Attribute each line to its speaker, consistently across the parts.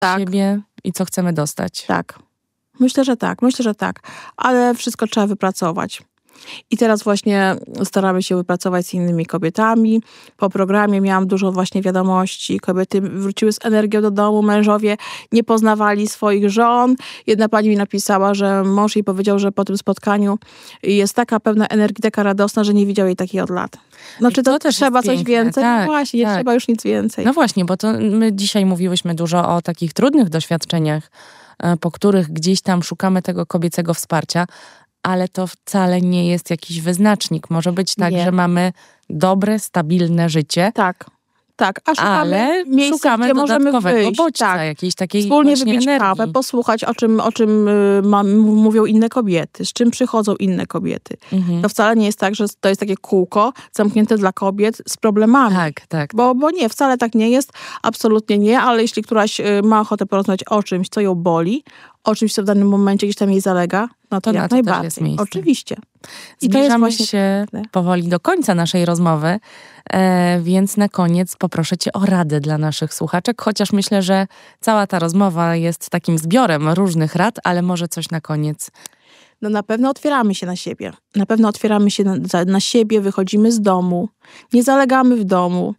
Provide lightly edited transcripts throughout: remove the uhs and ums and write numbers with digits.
Speaker 1: Tak.
Speaker 2: siebie i co chcemy dostać.
Speaker 1: Tak. Myślę, że tak. Ale wszystko trzeba wypracować. I teraz właśnie staramy się wypracować z innymi kobietami. Po programie miałam dużo właśnie wiadomości. Kobiety wróciły z energią do domu, mężowie nie poznawali swoich żon. Jedna pani mi napisała, że mąż jej powiedział, że po tym spotkaniu jest taka pełna energii, taka radosna, że nie widział jej takiej od lat. Znaczy to też trzeba coś
Speaker 2: piękne.
Speaker 1: więcej.
Speaker 2: Tak,
Speaker 1: no właśnie, nie trzeba już nic więcej.
Speaker 2: No właśnie, bo to my dzisiaj mówiłyśmy dużo o takich trudnych doświadczeniach, po których gdzieś tam szukamy tego kobiecego wsparcia, ale to wcale nie jest jakiś wyznacznik. Może być tak, że mamy dobre, stabilne życie.
Speaker 1: Tak. A szukamy
Speaker 2: ale
Speaker 1: miejsca,
Speaker 2: szukamy
Speaker 1: gdzie możemy
Speaker 2: dodatkowego
Speaker 1: wyjść.
Speaker 2: bodźca, jakiejś takiej
Speaker 1: wspólnie
Speaker 2: właśnie
Speaker 1: wypić
Speaker 2: energii.
Speaker 1: kawę, posłuchać o czym mówią inne kobiety, z czym przychodzą inne kobiety. To wcale nie jest tak, że to jest takie kółko zamknięte dla kobiet z problemami.
Speaker 2: Tak.
Speaker 1: Bo nie, wcale tak nie jest. Absolutnie nie, ale jeśli któraś ma ochotę porozmawiać o czymś, co ją boli, o czymś, co w danym momencie gdzieś tam jej zalega, no to
Speaker 2: na
Speaker 1: jak
Speaker 2: to też
Speaker 1: najbardziej.
Speaker 2: jest miejsce.
Speaker 1: Oczywiście. I to jest
Speaker 2: Zbliżamy
Speaker 1: właśnie
Speaker 2: się
Speaker 1: piękne.
Speaker 2: powoli do końca naszej rozmowy, więc na koniec poproszę cię o radę dla naszych słuchaczek, chociaż myślę, że cała ta rozmowa jest takim zbiorem różnych rad, ale może coś na koniec.
Speaker 1: No na pewno otwieramy się na siebie. Na pewno otwieramy się na siebie, wychodzimy z domu, nie zalegamy w domu.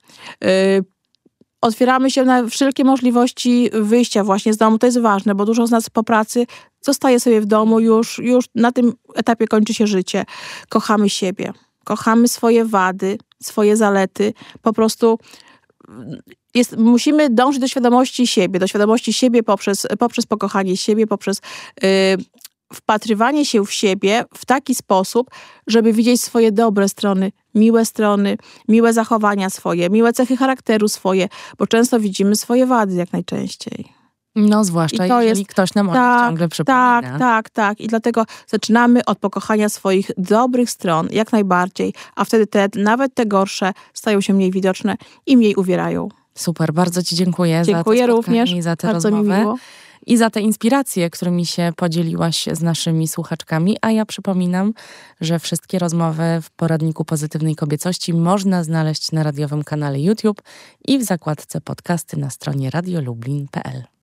Speaker 1: Otwieramy się na wszelkie możliwości wyjścia właśnie z domu. To jest ważne, bo dużo z nas po pracy zostaje sobie w domu, już na tym etapie kończy się życie. Kochamy siebie, kochamy swoje wady, swoje zalety. Po prostu musimy dążyć do świadomości siebie poprzez pokochanie siebie, poprzez wpatrywanie się w siebie w taki sposób, żeby widzieć swoje dobre strony, miłe zachowania swoje, miłe cechy charakteru swoje, bo często widzimy swoje wady jak najczęściej.
Speaker 2: No zwłaszcza jeżeli ktoś nam o nich ciągle przypomina.
Speaker 1: Tak. I dlatego zaczynamy od pokochania swoich dobrych stron, jak najbardziej, a wtedy nawet te gorsze stają się mniej widoczne i mniej uwierają.
Speaker 2: Super, bardzo ci dziękuję za to
Speaker 1: Dziękuję również,
Speaker 2: i za tę
Speaker 1: bardzo mi
Speaker 2: rozmowę.
Speaker 1: miło.
Speaker 2: I za te inspiracje, którymi się podzieliłaś z naszymi słuchaczkami. A ja przypominam, że wszystkie rozmowy w poradniku Pozytywnej Kobiecości można znaleźć na radiowym kanale YouTube i w zakładce podcasty na stronie radiolublin.pl.